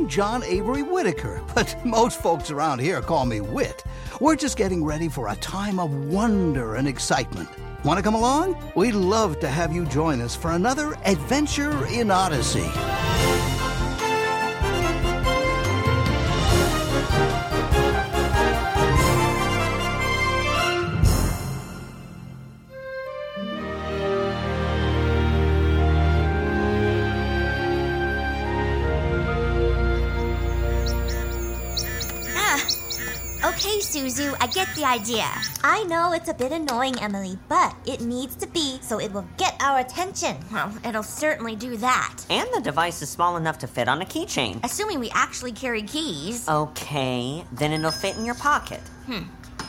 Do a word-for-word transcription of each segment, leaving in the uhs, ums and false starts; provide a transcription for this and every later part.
I'm John Avery Whitaker, but most folks around here call me Whit. We're just getting ready for a time of wonder and excitement. Want to come along? We'd love to have you join us for another adventure in Odyssey. Okay, Suzu, I get the idea. I know it's a bit annoying, Emily, but it needs to be so it will get our attention. Well, it'll certainly do that. And the device is small enough to fit on a keychain. Assuming we actually carry keys. Okay, then it'll fit in your pocket. Hmm.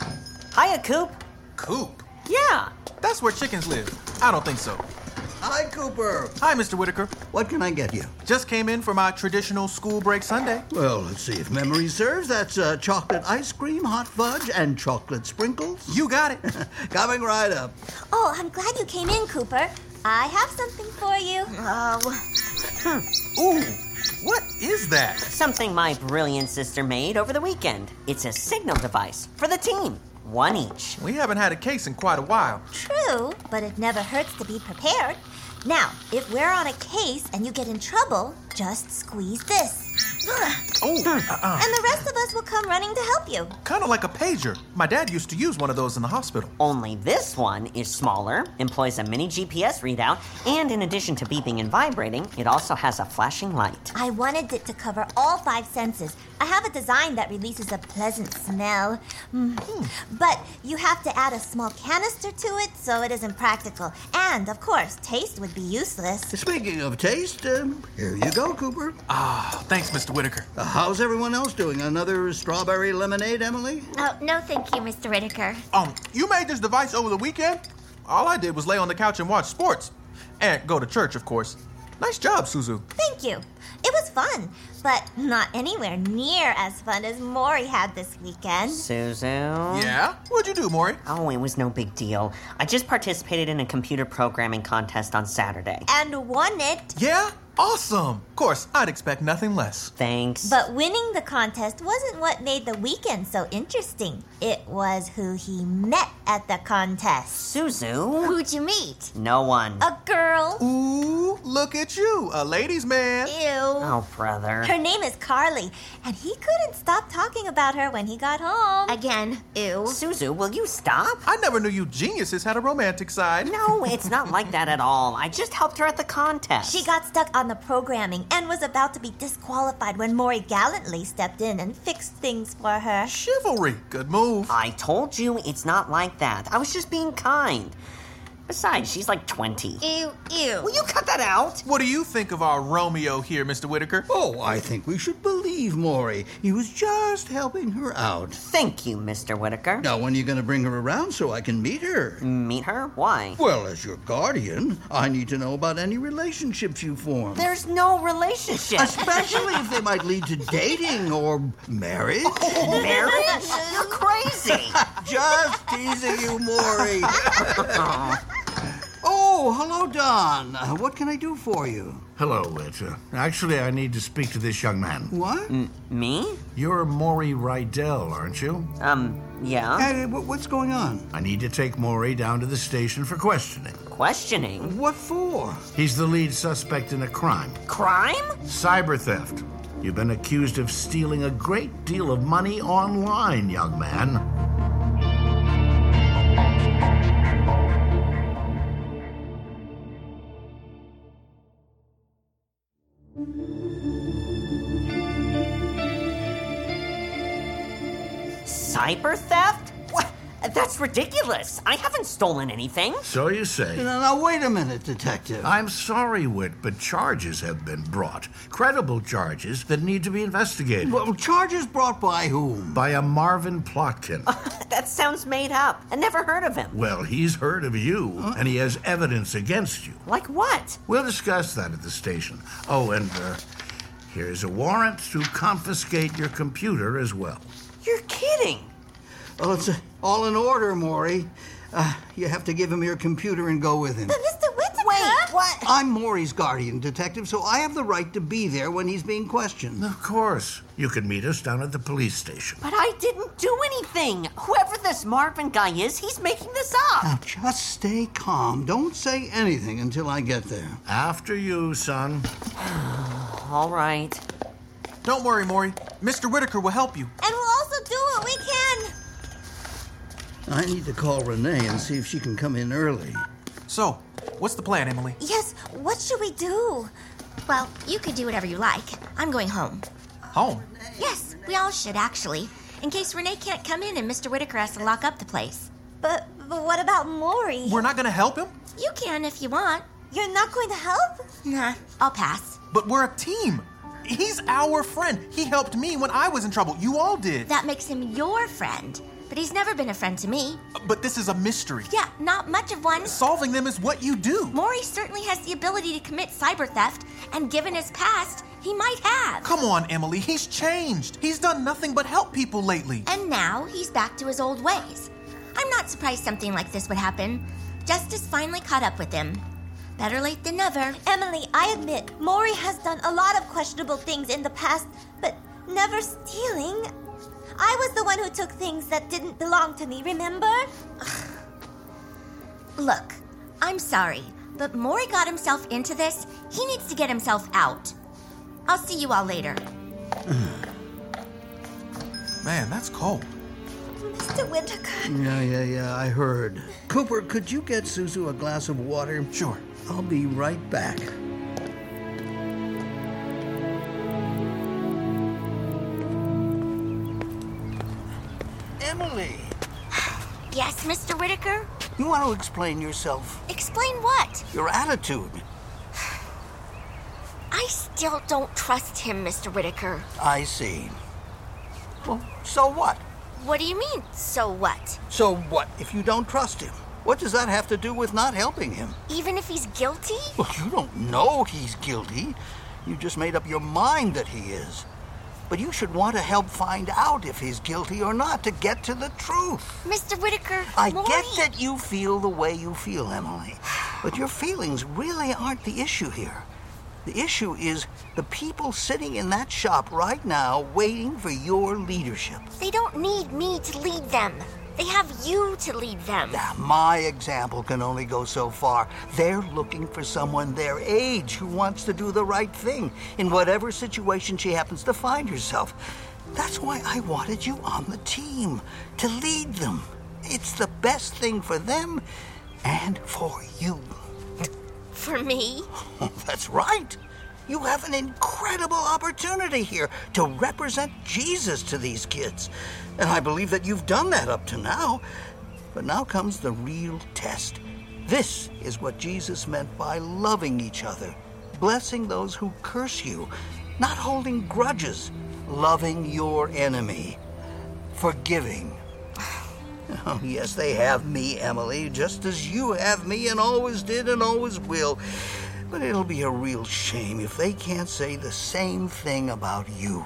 Hiya, Coop. Coop? Yeah. That's where chickens live. I don't think so. Hi, Cooper. Hi, Mister Whitaker. What can I get you? Just came in for my traditional school break sundae. Well, let's see if memory serves. That's uh, chocolate ice cream, hot fudge, and chocolate sprinkles. You got it. Coming right up. Oh, I'm glad you came in, Cooper. I have something for you. Oh. Hmm. Ooh, what is that? Something my brilliant sister made over the weekend. It's a signal device for the team. One each. We haven't had a case in quite a while. True, but it never hurts to be prepared. Now, if we're on a case and you get in trouble, just squeeze this. Oh, uh-uh. And the rest of us will come running to help you. Kind of like a pager. My dad used to use one of those in the hospital. Only this one is smaller, employs a mini G P S readout, and in addition to beeping and vibrating, it also has a flashing light. I wanted it to cover all five senses. I have a design that releases a pleasant smell. Mm. But you have to add a small canister to it, so it isn't practical. And, of course, taste would be useless. Speaking of taste, um, here you go, Cooper. Ah, thanks, Mister Whitaker. Uh, how's everyone else doing? Another strawberry lemonade, Emily? Oh, no thank you, Mister Whitaker. Um, you made this device over the weekend? All I did was lay on the couch and watch sports. And go to church, of course. Nice job, Suzu. Thank you. It was fun, but not anywhere near as fun as Maury had this weekend. Suzu? Yeah? What'd you do, Maury? Oh, it was no big deal. I just participated in a computer programming contest on Saturday. And won it. Yeah? Awesome. Of course, I'd expect nothing less. Thanks. But winning the contest wasn't what made the weekend so interesting. It was who he met at the contest. Suzu? Who'd you meet? No one. A girl. Ooh, look at you, a ladies' man. Ew. Oh, brother. Her name is Carly, and he couldn't stop talking about her when he got home. Again, ew. Suzu, will you stop? I never knew you geniuses had a romantic side. No, it's not like that at all. I just helped her at the contest. She got stuck on the programming and was about to be disqualified when Maury gallantly stepped in and fixed things for her. Chivalry. Good move. I told you it's not like that. I was just being kind. Besides, she's like twenty. Ew, ew. Will you cut that out? What do you think of our Romeo here, Mister Whitaker? Oh, I think we should believe Maury. He was just helping her out. Thank you, Mister Whitaker. Now, when are you going to bring her around so I can meet her? Meet her? Why? Well, as your guardian, I need to know about any relationships you form. There's no relationship. Especially if they might lead to dating or marriage. Oh, marriage? You're crazy. Just teasing you, Maury. Oh, hello, Don. Uh, what can I do for you? Hello, Whit. Uh, actually, I need to speak to this young man. What? M- me? You're Maury Rydell, aren't you? Um, yeah. Hey, wh- what's going on? I need to take Maury down to the station for questioning. Questioning? What for? He's the lead suspect in a crime. Crime? Cyber theft. You've been accused of stealing a great deal of money online, young man. Cyber theft? What? That's ridiculous. I haven't stolen anything. So you say. Now, now, wait a minute, Detective. I'm sorry, Whit, but charges have been brought. Credible charges that need to be investigated. Well, charges brought by whom? By a Marvin Plotkin. That sounds made up. I never heard of him. Well, he's heard of you, Huh? and he has evidence against you. Like what? We'll discuss that at the station. Oh, and uh, here's a warrant to confiscate your computer as well. You're kidding. Well, it's uh, all in order, Maury. Uh, you have to give him your computer and go with him. But Mister Whitaker! Wait, What? I'm Maury's guardian detective, so I have the right to be there when he's being questioned. Of course. You can meet us down at the police station. But I didn't do anything. Whoever this Marvin guy is, he's making this up. Now, just stay calm. Don't say anything until I get there. After you, son. All right. Don't worry, Maury. Mister Whitaker will help you. And we'll also do what we can. I need to call Renee and see if she can come in early. So, what's the plan, Emily? Yes, what should we do? Well, you could do whatever you like. I'm going home. Home? Yes, we all should, actually. In case Renee can't come in and Mister Whitaker has to lock up the place. But, but what about Maury? We're not gonna help him? You can if you want. You're not going to help? Nah, I'll pass. But we're a team. He's our friend. He helped me when I was in trouble. You all did. That makes him your friend. But he's never been a friend to me. But this is a mystery. Yeah, not much of one. Solving them is what you do. Maury certainly has the ability to commit cyber theft, and given his past, he might have. Come on, Emily. He's changed. He's done nothing but help people lately. And now he's back to his old ways. I'm not surprised something like this would happen. Justice finally caught up with him. Better late than never. Emily, I admit, Maury has done a lot of questionable things in the past, but never stealing. I was the one who took things that didn't belong to me, remember? Look, I'm sorry, but Maury got himself into this. He needs to get himself out. I'll see you all later. Man, that's cold. Mister Whitaker. Yeah, yeah, yeah, I heard. Cooper, could you get Suzu a glass of water? Sure. I'll be right back. Emily, Yes, Mister Whitaker? you want to explain yourself? Explain what? Your attitude. I still don't trust him, Mister Whitaker. I see. Well, so what? What do you mean, so what? So what if you don't trust him? What does that have to do with not helping him? Even if he's guilty? Well, you don't know he's guilty. You just made up your mind that he is. But you should want to help find out if he's guilty or not to get to the truth. Mister Whitaker, I Maury... get that you feel the way you feel, Emily. But your feelings really aren't the issue here. The issue is the people sitting in that shop right now waiting for your leadership. They don't need me to lead them. They have you to lead them. Now, my example can only go so far. They're looking for someone their age who wants to do the right thing in whatever situation she happens to find herself. That's why I wanted you on the team, to lead them. It's the best thing for them and for you. For me? That's right. You have an incredible opportunity here to represent Jesus to these kids. And I believe that you've done that up to now. But now comes the real test. This is what Jesus meant by loving each other, blessing those who curse you, not holding grudges, loving your enemy, forgiving. Oh, yes, they have me, Emily, just as you have me and always did and always will. But it'll be a real shame if they can't say the same thing about you.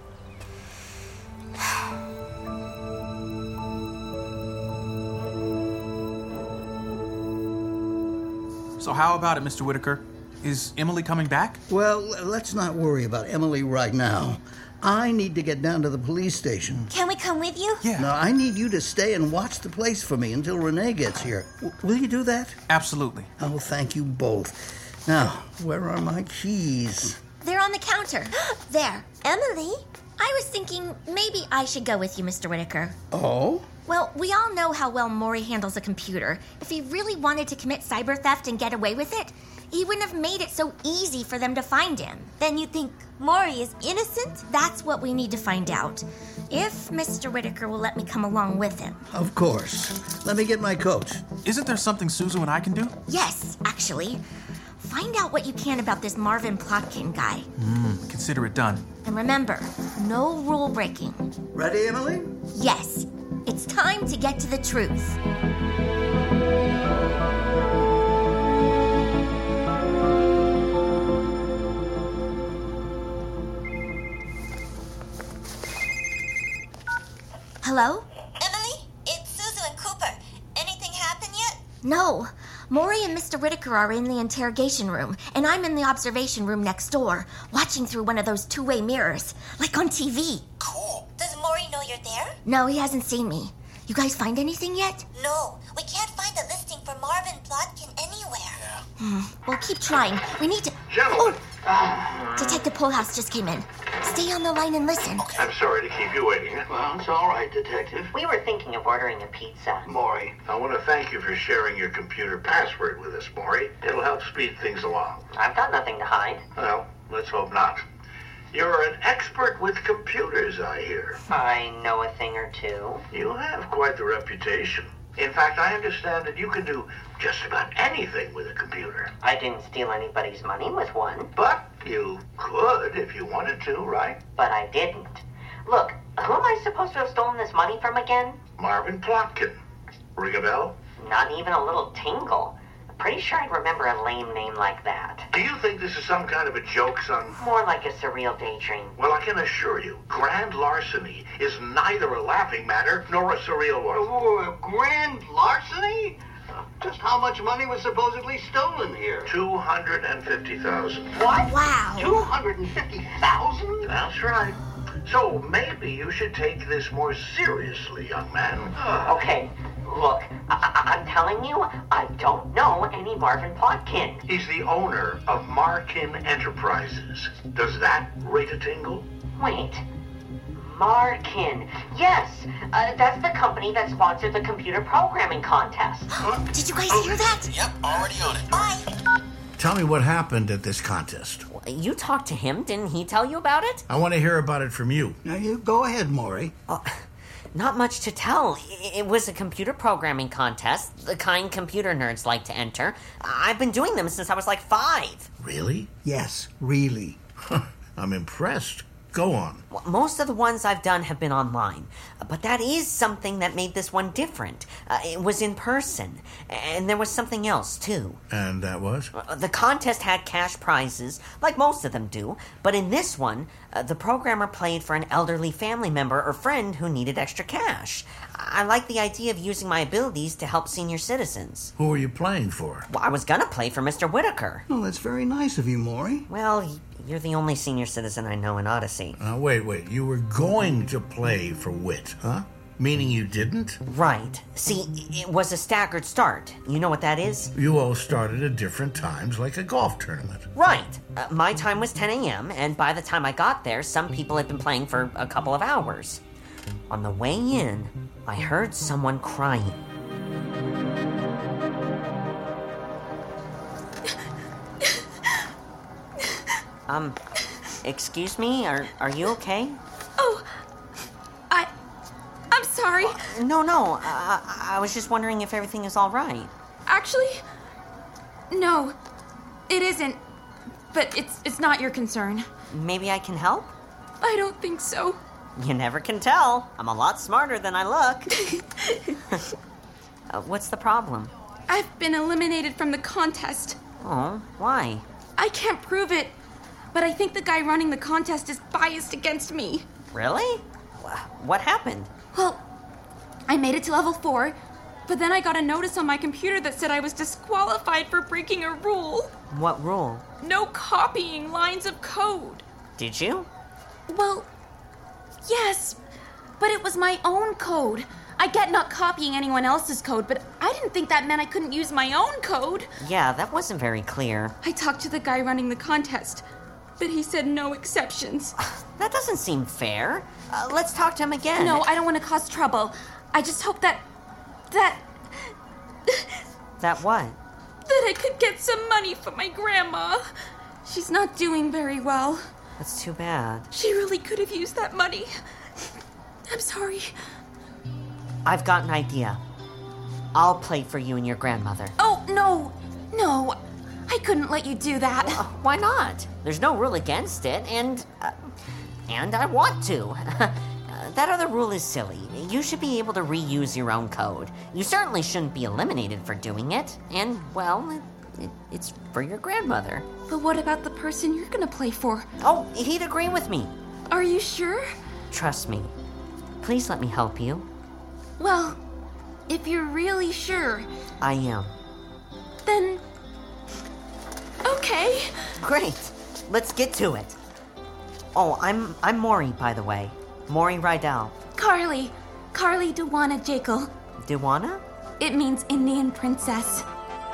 So how about it, Mister Whitaker? Is Emily coming back? Well, let's not worry about Emily right now. I need to get down to the police station. Can we come with you? Yeah. Now, I need you to stay and watch the place for me until Renee gets here. W- will you do that? Absolutely. Oh, thank you both. Now, where are my keys? They're on the counter. There. Emily? I was thinking maybe I should go with you, Mister Whitaker. Oh? Well, we all know how well Maury handles a computer. If he really wanted to commit cyber theft and get away with it, he wouldn't have made it so easy for them to find him. Then you think Maury is innocent? That's what we need to find out. If Mister Whitaker will let me come along with him. Of course. Let me get my coat. Isn't there something Suzu and I can do? Yes, actually. Find out what you can about this Marvin Plotkin guy. Hmm, consider it done. And remember, no rule breaking. Ready, Emily? Yes, it's time to get to the truth. Hello? Emily, it's Suzu and Cooper. Anything happen yet? No, Maury and Mister Whitaker are in the interrogation room, and I'm in the observation room next door, watching through one of those two-way mirrors, like on T V. Cool. Does Maury know you're there? No, he hasn't seen me. You guys find anything yet? No, we can't find a listing for Marvin Plotkin anywhere. Yeah. Hmm. Well, keep trying. We need to... Gentlemen. Oh! Detective Polehouse just came in. Stay on the line and listen. Okay. I'm sorry to keep you waiting. Well, it's all right, Detective. We were thinking of ordering a pizza. Maury, I want to thank you for sharing your computer password with us, Maury. It'll help speed things along. I've got nothing to hide. Well, let's hope not. You're an expert with computers, I hear. I know a thing or two. You have quite the reputation. In fact, I understand that you can do just about anything with a computer. I didn't steal anybody's money with one. But you could if you wanted to, right? But I didn't. Look, who am I supposed to have stolen this money from again? Marvin Plotkin. Ring a bell? Not even a little tingle. Pretty sure I'd remember a lame name like that. Do you think this is some kind of a joke, son? More like a surreal daydream. Well, I can assure you, grand larceny is neither a laughing matter nor a surreal one. Oh, grand larceny? Just how much money was supposedly stolen here? two hundred fifty thousand dollars. What? Wow. two hundred fifty thousand dollars? That's right. So maybe you should take this more seriously, young man. Okay, look, I- I- I'm telling you, I don't know any Marvin Plotkin. He's the owner of Markin Enterprises. Does that rate a tingle? Wait, Markin. Yes, uh, that's the company that sponsored the computer programming contest. Did you guys hear that? Yep, already on it. Bye. Tell me what happened at this contest. You talked to him, didn't he tell you about it? I want to hear about it from you. Now, you go ahead, Maury. Oh, not much to tell. It was a computer programming contest, the kind computer nerds like to enter. I've been doing them since I was like five. Really? Yes, really. I'm impressed. Go on. Well, most of the ones I've done have been online, but that is something that made this one different. Uh, it was in person, and there was something else, too. And that was? Uh, The contest had cash prizes, like most of them do, but in this one, uh, the programmer played for an elderly family member or friend who needed extra cash. I like the idea of using my abilities to help senior citizens. Who are you playing for? Well, I was gonna play for Mister Whitaker. Well, that's very nice of you, Maury. Well, y- you're the only senior citizen I know in Odyssey. Uh, wait, wait. You were going to play for Wit, huh? Meaning you didn't? Right. See, it was a staggered start. You know what that is? You all started at different times, like a golf tournament. Right. Uh, my time was ten a.m., and by the time I got there, some people had been playing for a couple of hours. On the way in, I heard someone crying. Um, excuse me? Are, are you okay? Oh, I... I'm sorry. No, no. I, I was just wondering if everything is all right. Actually, no, it isn't. But it's it's not your concern. Maybe I can help? I don't think so. You never can tell. I'm a lot smarter than I look. uh, what's the problem? I've been eliminated from the contest. Oh, why? I can't prove it, but I think the guy running the contest is biased against me. Really? Wh- What happened? Well, I made it to level four, but then I got a notice on my computer that said I was disqualified for breaking a rule. What rule? No copying lines of code. Did you? Well, yes, but it was my own code. I get not copying anyone else's code, but I didn't think that meant I couldn't use my own code. Yeah, that wasn't very clear. I talked to the guy running the contest, but he said no exceptions. That doesn't seem fair. Uh, let's talk to him again. No, I don't want to cause trouble. I just hope that... that... That what? that I could get some money for my grandma. She's not doing very well. That's too bad. She really could have used that money. I'm sorry. I've got an idea. I'll play for you and your grandmother. Oh, no. No. I couldn't let you do that. Uh, why not? There's no rule against it, and... Uh, and I want to. uh, that other rule is silly. You should be able to reuse your own code. You certainly shouldn't be eliminated for doing it. And, well, it, it, it's for your grandmother. But what about the person you're gonna play for? Oh, he'd agree with me. Are you sure? Trust me. Please let me help you. Well, if you're really sure. I am. Then... Okay. Great. Let's get to it. Oh, I'm I'm Maury, by the way. Maury Rydell. Carly. Carly Duwana Jekyll. Duwana? It means Indian princess.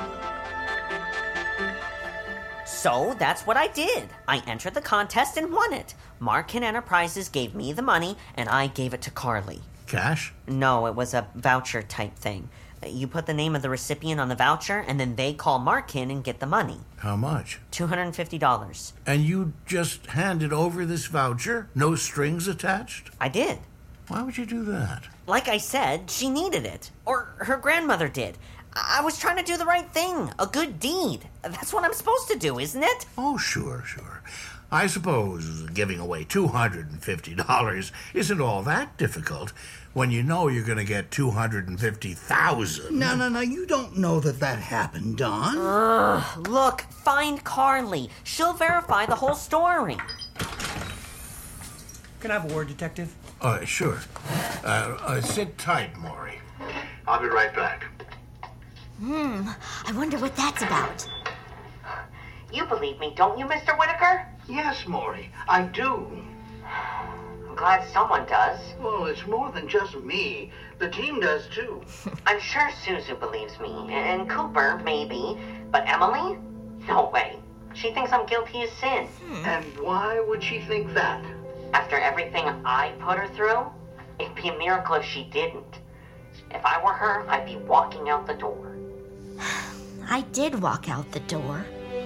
So that's what I did. I entered the contest and won it. Markin Enterprises gave me the money, and I gave it to Carly. Cash? No, it was a voucher type thing. You put the name of the recipient on the voucher, and then they call Markin and get the money. How much? two hundred fifty dollars. And you just handed over this voucher? No strings attached? I did. Why would you do that? Like I said, she needed it. Or her grandmother did. I was trying to do the right thing. A good deed. That's what I'm supposed to do, isn't it? Oh, sure, sure. I suppose giving away two hundred fifty dollars isn't all that difficult when you know you're going to get two hundred fifty thousand dollars. No, no, no, you don't know that that happened, Don. Ugh, look, find Carly. She'll verify the whole story. Can I have a word, Detective? Uh, sure. Uh, uh, sit tight, Maury. I'll be right back. Hmm, I wonder what that's about. You believe me, don't you, Mister Whitaker? Yes, Maury, I do. I'm glad someone does. Well, it's more than just me. The team does, too. I'm sure Suzu believes me, and Cooper, maybe. But Emily? No way. She thinks I'm guilty as sin. And why would she think that? After everything I put her through, it'd be a miracle if she didn't. If I were her, I'd be walking out the door. I did walk out the door.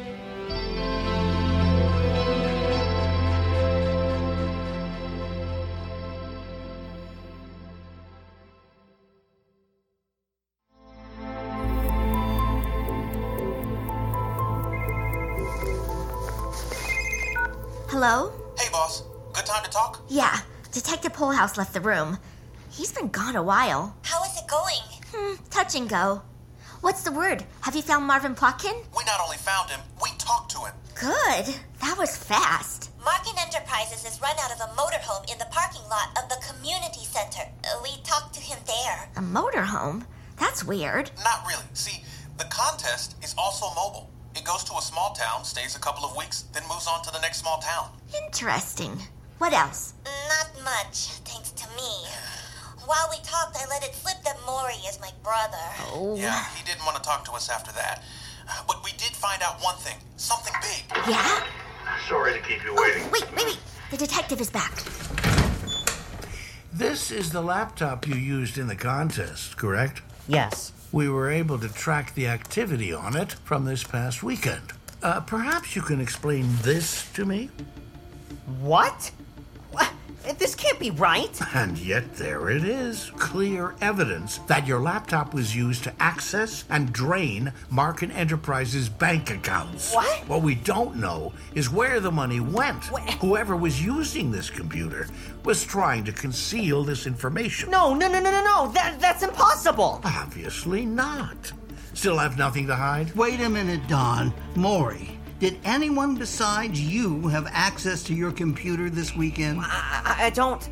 Hello? Hey, boss. Good time to talk? Yeah, Detective Polehouse left the room. He's been gone a while. How is it going? Hmm, touch and go. What's the word? Have you found Marvin Plotkin? We not only found him, we talked to him. Good. That was fast. Markin Enterprises is run out of a motorhome in the parking lot of the community center. Uh, we talked to him there. A motorhome? That's weird. Not really. See, the contest is also mobile. It goes to a small town, stays a couple of weeks, then moves on to the next small town. Interesting. What else? Not much, thanks to me. While we talked, I let it slip that Maury is my brother. Oh. Yeah, he didn't want to talk to us after that. But we did find out one thing. Something big. Yeah? Sorry to keep you waiting. Oh, wait, wait, wait. The detective is back. This is the laptop you used in the contest, correct? Yes. We were able to track the activity on it from this past weekend. Uh, perhaps you can explain this to me? What? What? This can't be right. And yet there it is. Clear evidence that your laptop was used to access and drain Markin Enterprises' bank accounts. What? What we don't know is where the money went. What? Whoever was using this computer was trying to conceal this information. No, no, no, no, no, no. That, that's impossible. Obviously not. Still have nothing to hide? Wait a minute, Don. Maury, did anyone besides you have access to your computer this weekend? I, I, I don't...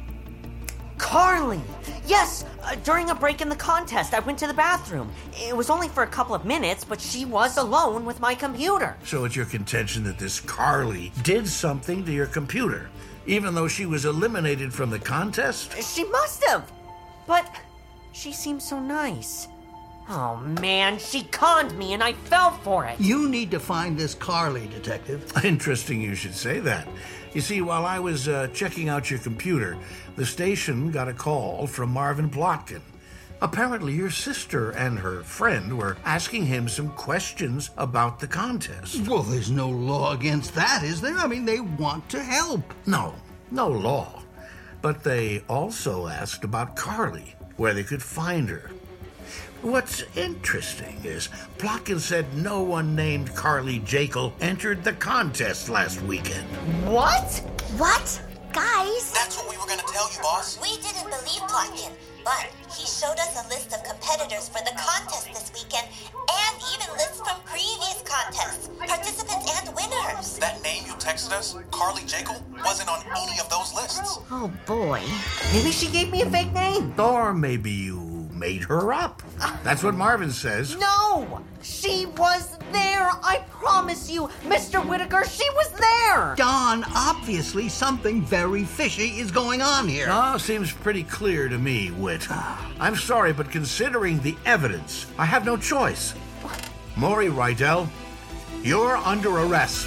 Carly! Yes, uh, during a break in the contest, I went to the bathroom. It was only for a couple of minutes, but she was alone with my computer. So it's your contention that this Carly did something to your computer, even though she was eliminated from the contest? She must have. But she seemed so nice. Oh, man, she conned me and I fell for it. You need to find this Carly, Detective. Interesting you should say that. You see, while I was uh, checking out your computer, the station got a call from Marvin Plotkin. Apparently your sister and her friend were asking him some questions about the contest. Well, there's no law against that, is there? I mean, they want to help. No, no law. But they also asked about Carly, where they could find her. What's interesting is Plotkin said no one named Carly Jekyll entered the contest last weekend. What? What? Guys? That's what we were going to tell you, boss. We didn't believe Plotkin, but he showed us a list of competitors for the contest this weekend and even lists from previous contests, participants and winners. That name you texted us, Carly Jekyll, wasn't on any of those lists. Oh, boy. Maybe she gave me a fake name. Or maybe you made her up. That's what Marvin says. No! She was there! I promise you! Mister Whitaker, she was there! Don, obviously something very fishy is going on here. Oh, seems pretty clear to me, Whit. I'm sorry, but considering the evidence, I have no choice. Maury Rydell, you're under arrest.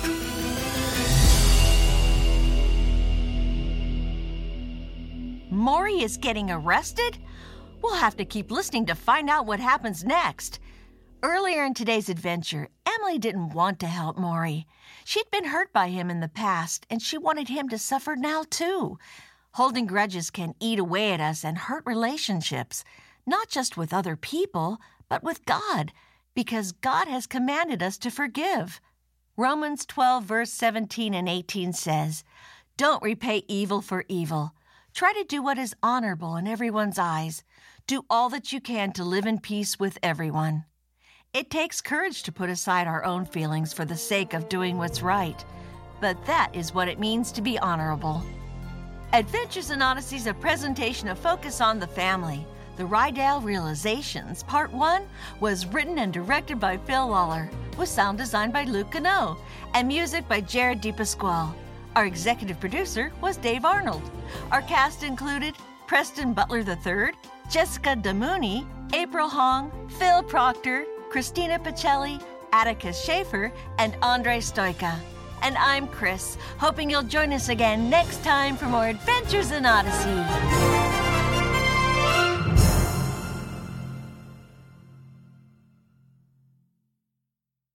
Maury is getting arrested? We'll have to keep listening to find out what happens next. Earlier in today's adventure, Emily didn't want to help Maury. She'd been hurt by him in the past, and she wanted him to suffer now, too. Holding grudges can eat away at us and hurt relationships, not just with other people, but with God, because God has commanded us to forgive. Romans twelve, verse seventeen and eighteen says, "Don't repay evil for evil. Try to do what is honorable in everyone's eyes. Do all that you can to live in peace with everyone." It takes courage to put aside our own feelings for the sake of doing what's right, but that is what it means to be honorable. Adventures in Odyssey is a presentation of Focus on the Family. The Rydell Realizations, Part one, was written and directed by Phil Lawler, with sound design by Luke Gano, and music by Jared DePasquale. Our executive producer was Dave Arnold. Our cast included Preston Butler the third, Jessica Damouni, April Hong, Phil Proctor, Christina Pacelli, Atticus Schaefer, and Andre Stoika. And I'm Chris, hoping you'll join us again next time for more Adventures in Odyssey.